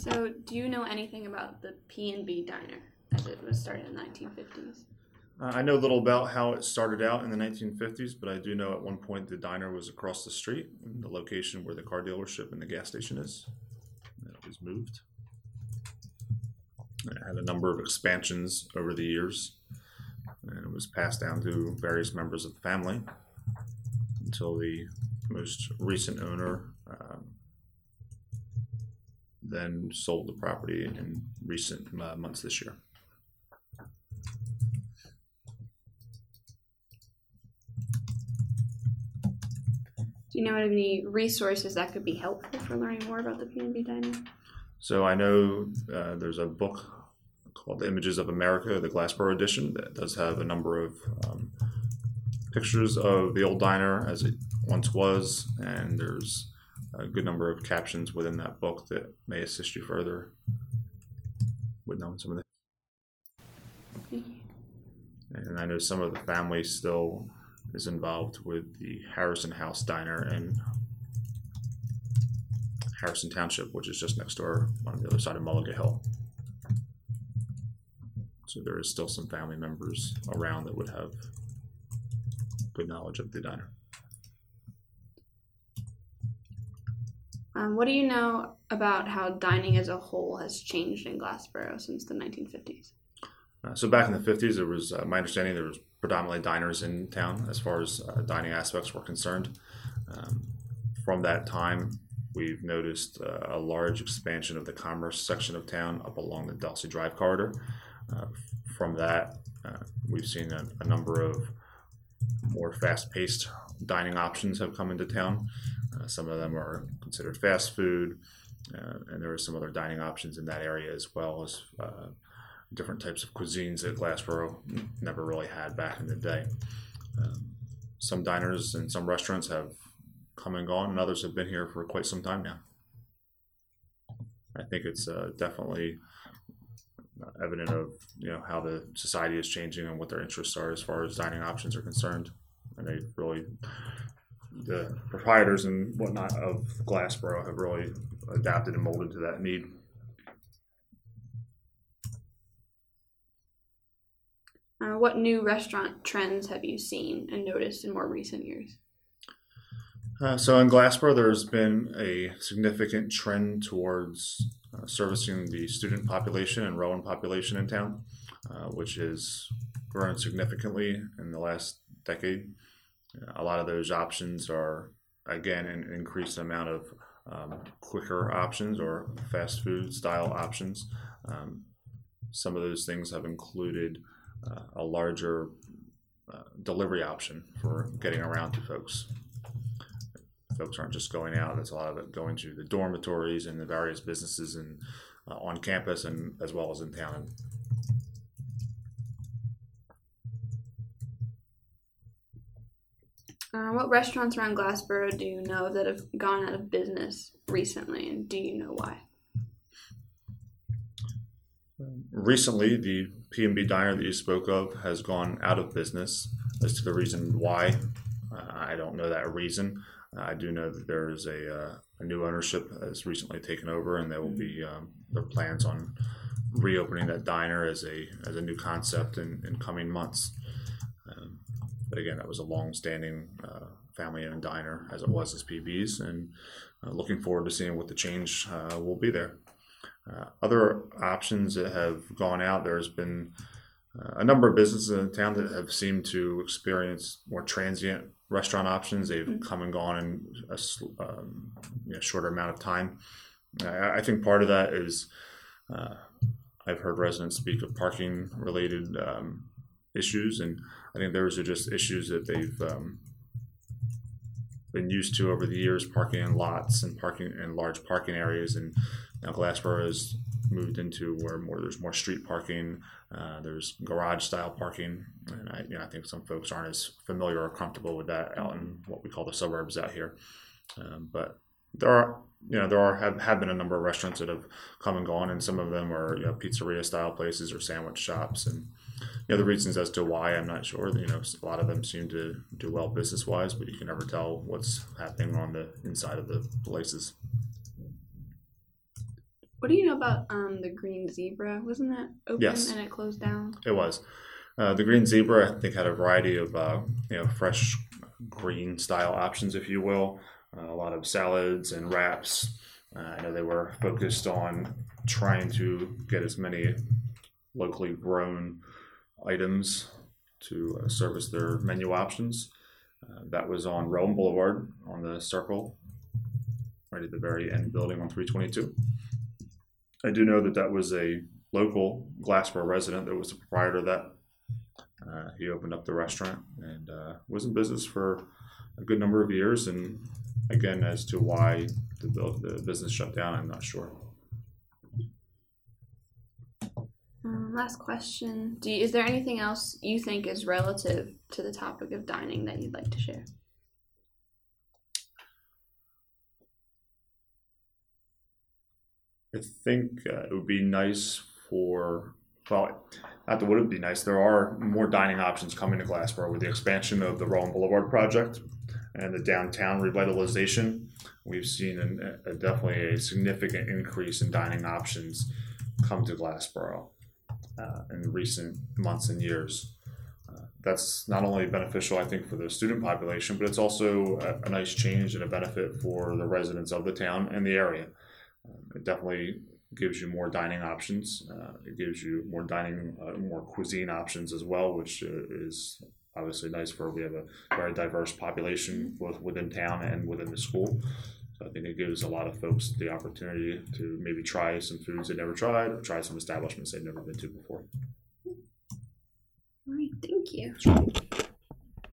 So, do you know anything about the P&B Diner as it was started in the 1950s? I know little about how it started out in the 1950s, but I do know at one point the diner was across the street in the location where the car dealership and the gas station is. And it was moved. It had a number of expansions over the years, and it was passed down to various members of the family until the most recent owner then sold the property in recent months this year. Do you know of any resources that could be helpful for learning more about the P&B Diner? So I know there's a book called The Images of America, the Glassboro edition, that does have a number of pictures of the old diner as it once was, and there's a good number of captions within that book that may assist you further with knowing some of the. And I know some of the family still is involved with the Harrison House Diner in Harrison Township, which is just next door on the other side of Mulligan Hill. So there is still some family members around that would have good knowledge of the diner. What do you know about how dining as a whole has changed in Glassboro since the 1950s? So back in the 50s, there was, my understanding, there was predominantly diners in town as far as dining aspects were concerned. From that time, we've noticed a large expansion of the commerce section of town up along the Delsey Drive corridor. From that, we've seen a number of more fast-paced dining options have come into town. Some of them are considered fast food, and there are some other dining options in that area, as well as different types of cuisines that Glassboro never really had back in the day. Some diners and some restaurants have come and gone, and others have been here for quite some time now. I think it's definitely evident of how the society is changing and what their interests are as far as dining options are concerned. And they really, the proprietors and whatnot of Glassboro have really adapted and molded to that need. What new restaurant trends have you seen and noticed in more recent years? So in Glassboro, there's been a significant trend towards servicing the student population and Rowan population in town, which has grown significantly in the last decade. A lot of those options are, again, an increased amount of quicker options or fast food style options. Some of those things have included a larger delivery option for getting around to folks. Folks aren't just going out. There's a lot of it going to the dormitories and the various businesses and on campus and as well as in town. What restaurants around Glassboro do you know that have gone out of business recently, and do you know why? Recently, the P&B Diner that you spoke of has gone out of business. As to the reason why, I don't know that reason. I do know that there is a new ownership that has recently taken over, and there will be their plans on reopening that diner as a new concept in coming months. But again, that was a long-standing family-owned diner, as it was as PB's, and looking forward to seeing what the change will be there. Other options that have gone out, there's been a number of businesses in town that have seemed to experience more transient restaurant options. They've come and gone in a shorter amount of time. I think part of that is I've heard residents speak of parking-related issues, and I think those are just issues that they've been used to over the years, parking in lots and parking in large parking areas. And now Glassboro has moved into where there's more street parking, there's garage style parking, and I think some folks aren't as familiar or comfortable with that out in what we call the suburbs out here. But there have been a number of restaurants that have come and gone, and some of them are pizzeria style places or sandwich shops. And the reasons as to why, I'm not sure. A lot of them seem to do well business wise, but you can never tell what's happening on the inside of the places. What do you know about the Green Zebra? Wasn't that open Yes. and it closed down? It was. The Green Zebra, I think, had a variety of fresh green style options, if you will. A lot of salads and wraps. I know they were focused on trying to get as many locally grown items to service their menu options. That was on Rome Boulevard on the circle, right at the very end building on 322. I do know that that was a local Glassboro resident that was the proprietor of that. He opened up the restaurant and was in business for a good number of years. And again, as to why the business shut down, I'm not sure. Last question. Is there anything else you think is relative to the topic of dining that you'd like to share? I think it would be nice not that would it be nice. There are more dining options coming to Glassboro with the expansion of the Rowan Boulevard project and the downtown revitalization. We've seen definitely a significant increase in dining options come to Glassboro in recent months and years. That's not only beneficial, I think, for the student population, but it's also a nice change and a benefit for the residents of the town and the area. It definitely gives you more dining options. It gives you more more cuisine options as well, which is obviously nice we have a very diverse population both within town and within the school. So I think it gives a lot of folks the opportunity to maybe try some foods they've never tried or try some establishments they've never been to before. All right, thank you.